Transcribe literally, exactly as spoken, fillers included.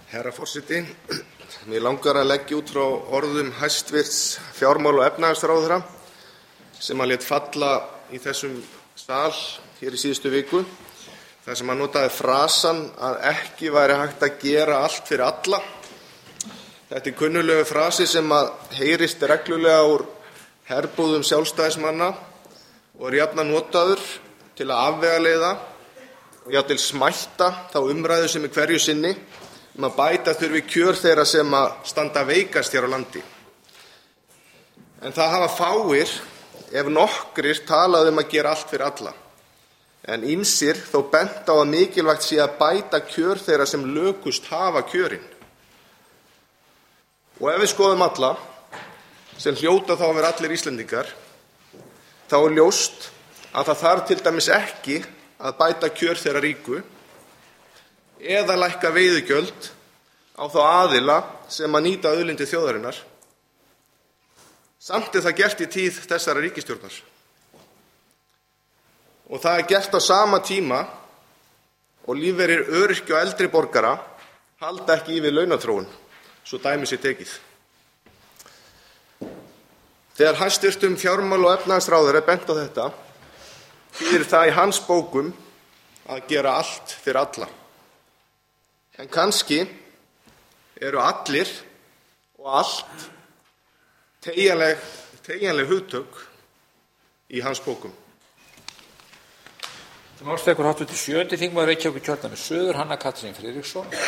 Herra forseti. Mig langar að leggja út frá orðum hæstvirts fjármála- og efnahagsráðherra sem hann lét falla í þessum sal hér í síðustu viku, þar sem hann notaði frasan að ekki væri hægt að gera allt fyrir alla. Þetta er kunnulegur frasi sem að heyrist reglulega úr herbúðum sjálfstæðismanna og er jafnan notaður til að afvegaleiða og jafnvel smætta þá umræðu sem er hverju sinni um að bæta þurfi kjör þeirra sem að standa veikast hér á landi. En það hafa fáir, ef nokkrir, talað um að gera allt fyrir alla, en ýmsir þó bent á að mikilvægt sé að bæta kjör þeirra sem lökust hafa kjörin. Og ef við skoðum alla, sem hljóta þá að vera allir Íslendingar, þá er ljóst að það þarf til dæmis ekki að bæta kjör þeirra ríku eða lækka veiðigjöld á þá aðila sem að nýta auðlindir þjóðarinnar. Samt er það gert í tíð þessara ríkisstjórnar. Og það er gert á sama tíma og lífeyrir öryrkja og eldri borgara halda ekki í við launaþróun, svo dæmi sé tekið. Þegar hæstvirtum fjármála- og efnahagsráðherra er bent á þetta, þýðir það í hans bókum að gera allt fyrir alla. En kannski eru allir og allt teygjanleg, teygjanleg hugtök í hans bókum. Málstekur háttvirtur sjöundi þingmaður Reykjavíkurkjördæmis suður, Hanna Katrín Friðriksson.